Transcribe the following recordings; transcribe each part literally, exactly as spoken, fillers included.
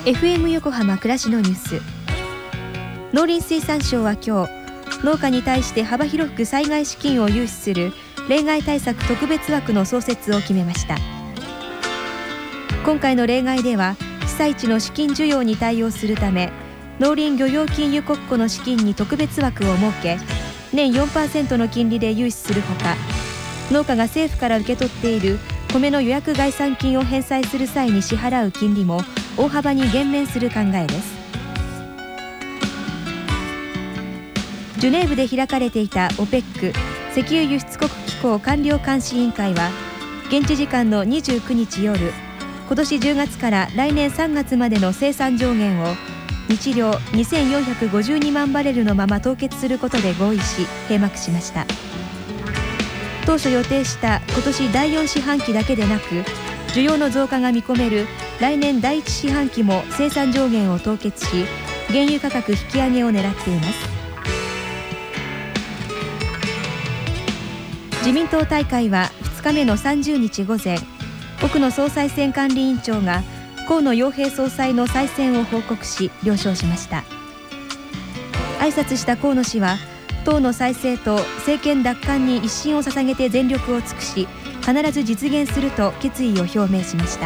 エフエム 横浜暮らしのニュース。農林水産省は今日、農家に対して幅広く災害資金を融資する例外対策特別枠の創設を決めました。今回の例外では、被災地の資金需要に対応するため、農林漁業金融国庫の資金に特別枠を設け、年 よんパーセント の金利で融資するほか、農家が政府から受け取っている米の予約概算金を返済する際に支払う金利も大幅に減免する考えです。ジュネーブで開かれていた オペック 石油輸出国機構官僚監視委員会は、現地時間のにじゅうくにち夜、今年じゅうがつから来年さんがつまでの生産上限を日量にせんよんひゃくごじゅうにまんバレルのまま凍結することで合意し、閉幕しました。当初予定した今年だいよん四半期だけでなく、需要の増加が見込める来年だいいち四半期も生産上限を凍結し、原油価格引き上げを狙っています。自民党大会はふつかめのさんじゅうにち午前、奥野総裁選管理委員長が河野洋平総裁の再選を報告し、了承しました。挨拶した河野氏は、党の再生と政権奪還に一心を捧げて全力を尽くし、必ず実現すると決意を表明しました。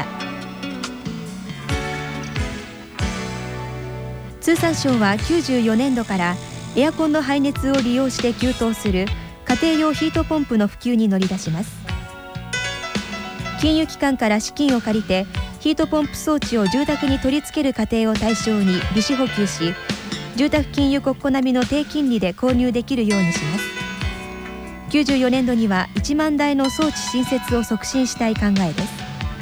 通産省はきゅうじゅうよねんどからエアコンの排熱を利用して給湯する家庭用ヒートポンプの普及に乗り出します。金融機関から資金を借りてヒートポンプ装置を住宅に取り付ける家庭を対象に利子補給し、住宅金融国庫並みの低金利で購入できるようにします。きゅうじゅうよねんどにはいちまんだいの装置新設を促進したい考えです。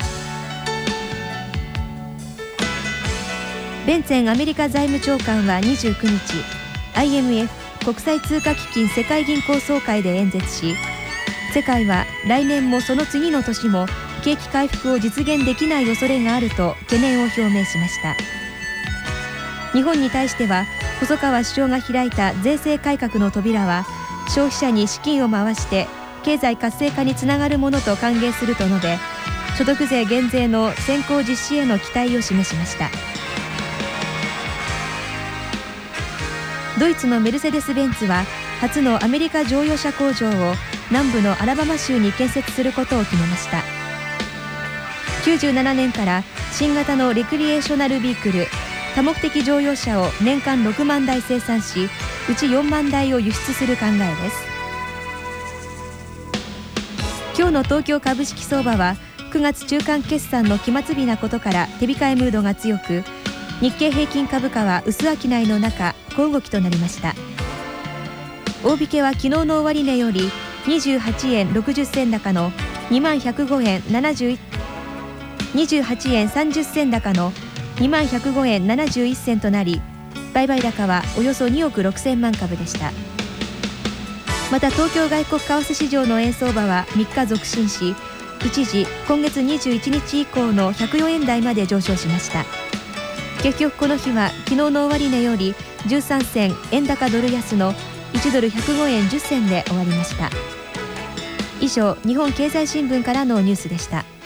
ベンツェンアメリカ財務長官はにじゅうくにち、アイエムエフ 国際通貨基金世界銀行総会で演説し、世界は来年もその次の年も景気回復を実現できない恐れがあると懸念を表明しました。日本に対しては、細川首相が開いた税制改革の扉は、消費者に資金を回して経済活性化につながるものと歓迎すると述べ、所得税減税の先行実施への期待を示しました。ドイツのメルセデス・ベンツは、初のアメリカ乗用車工場を南部のアラバマ州に建設することを決めました。きゅうじゅうななねんから新型のレクリエーショナルビークル、多目的乗用車を年間ろくまんだい生産し、うちよんまんだいを輸出する考えです。今日の東京株式相場は、くがつ中間決算の期末日なことから手控えムードが強く、日経平均株価は薄商いの中、小動きとなりました。大引けは昨日の終値よりにじゅうはちえんろくじゅっせん高のにまんひゃくごえんななじゅういち、にじゅうはちえんさんじゅっせん高のにまんひゃくごえんななじゅういっせんとなり、売買高はおよそにおくろくせんまんかぶでした。また東京外国為替市場の円相場はみっか続伸し、一時今月にじゅういちにち以降のひゃくよえん台まで上昇しました。結局この日は昨日の終値よりじゅうさんせん円高ドル安のいちドルひゃくごえんじゅっせんで終わりました。以上、日本経済新聞からのニュースでした。